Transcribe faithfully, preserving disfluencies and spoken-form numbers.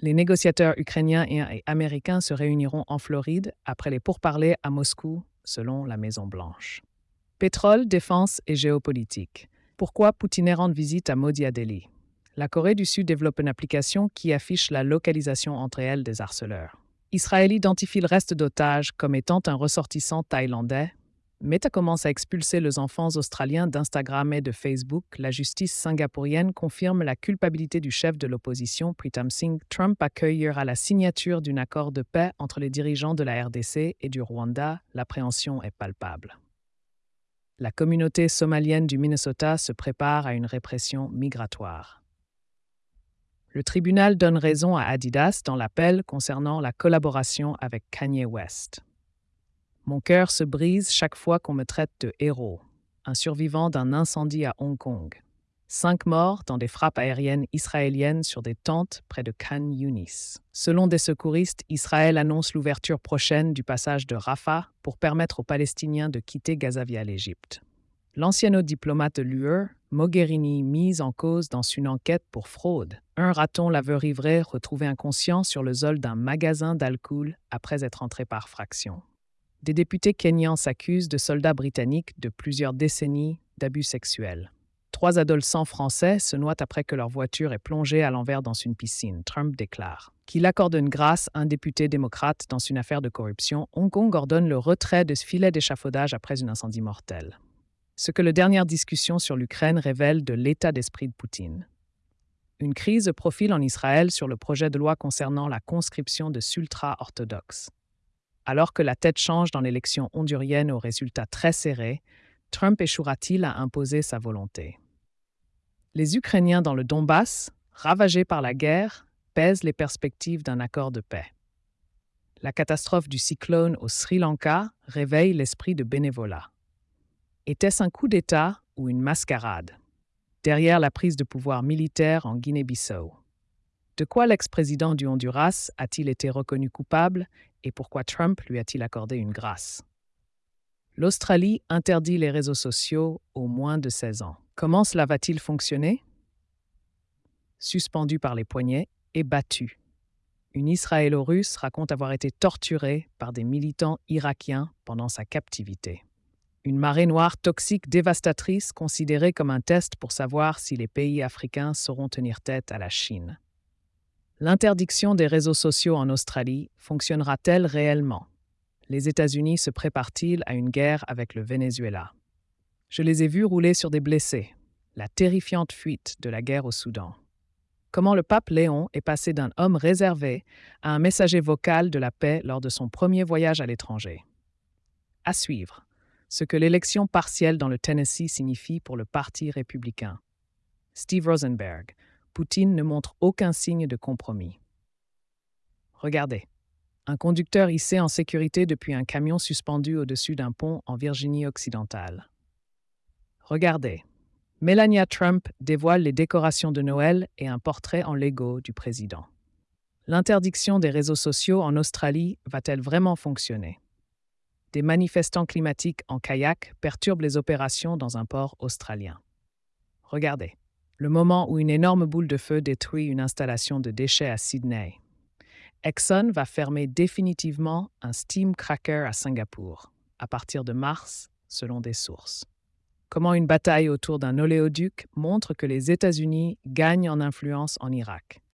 Les négociateurs ukrainiens et américains se réuniront en Floride après les pourparlers à Moscou, selon la Maison-Blanche. Pétrole, défense et géopolitique. Pourquoi Poutine rend visite à Modiadeli? La Corée du Sud développe une application qui affiche la localisation entre elles des harceleurs. Israël identifie le reste d'otages comme étant un ressortissant thaïlandais. Meta commence à expulser les enfants australiens d'Instagram et de Facebook. La justice singapourienne confirme la culpabilité du chef de l'opposition, Pritam Singh. Trump accueillera la signature d'un accord de paix entre les dirigeants de la R D C et du Rwanda. L'appréhension est palpable. La communauté somalienne du Minnesota se prépare à une répression migratoire. Le tribunal donne raison à Adidas dans l'appel concernant la collaboration avec Kanye West. Mon cœur se brise chaque fois qu'on me traite de héros. Un survivant d'un incendie à Hong Kong. Cinq morts dans des frappes aériennes israéliennes sur des tentes près de Khan Yunis. Selon des secouristes, Israël annonce l'ouverture prochaine du passage de Rafah pour permettre aux Palestiniens de quitter Gaza via l'Égypte. L'ancienne haute diplomate de l'U E, Mogherini, mise en cause dans une enquête pour fraude. Un raton laveur ivré retrouvé inconscient sur le sol d'un magasin d'alcool après être entré par fraction. Des députés kenyans s'accusent de soldats britanniques de plusieurs décennies d'abus sexuels. Trois adolescents français se noient après que leur voiture est plongée à l'envers dans une piscine. Trump déclare qu'il accorde une grâce à un député démocrate dans une affaire de corruption. Hong Kong ordonne le retrait de ce filet d'échafaudage après un incendie mortel. Ce que la dernière discussion sur l'Ukraine révèle de l'état d'esprit de Poutine. Une crise de profil en Israël sur le projet de loi concernant la conscription de ultra-orthodoxes. Alors que la tête change dans l'élection hondurienne aux résultats très serrés, Trump échouera-t-il à imposer sa volonté? Les Ukrainiens dans le Donbass, ravagés par la guerre, pèsent les perspectives d'un accord de paix. La catastrophe du cyclone au Sri Lanka réveille l'esprit de bénévolat. Était-ce un coup d'État ou une mascarade? Derrière la prise de pouvoir militaire en Guinée-Bissau. De quoi l'ex-président du Honduras a-t-il été reconnu coupable et pourquoi Trump lui a-t-il accordé une grâce? L'Australie interdit les réseaux sociaux aux moins de seize ans. Comment cela va-t-il fonctionner? Suspendu par les poignets et battu. Une Israélo-Russe raconte avoir été torturée par des militants irakiens pendant sa captivité. Une marée noire toxique dévastatrice considérée comme un test pour savoir si les pays africains sauront tenir tête à la Chine. L'interdiction des réseaux sociaux en Australie fonctionnera-t-elle réellement? Les États-Unis se préparent-ils à une guerre avec le Venezuela? Je les ai vus rouler sur des blessés. La terrifiante fuite de la guerre au Soudan. Comment le pape Léon est passé d'un homme réservé à un messager vocal de la paix lors de son premier voyage à l'étranger. À suivre, ce que l'élection partielle dans le Tennessee signifie pour le Parti républicain. Steve Rosenberg. Poutine ne montre aucun signe de compromis. Regardez. Un conducteur hissé en sécurité depuis un camion suspendu au-dessus d'un pont en Virginie occidentale. Regardez. Melania Trump dévoile les décorations de Noël et un portrait en Lego du président. L'interdiction des réseaux sociaux en Australie va-t-elle vraiment fonctionner? Des manifestants climatiques en kayak perturbent les opérations dans un port australien. Regardez. Le moment où une énorme boule de feu détruit une installation de déchets à Sydney. Exxon va fermer définitivement un steam cracker à Singapour, à partir de mars, selon des sources. Comment une bataille autour d'un oléoduc montre que les États-Unis gagnent en influence en Irak.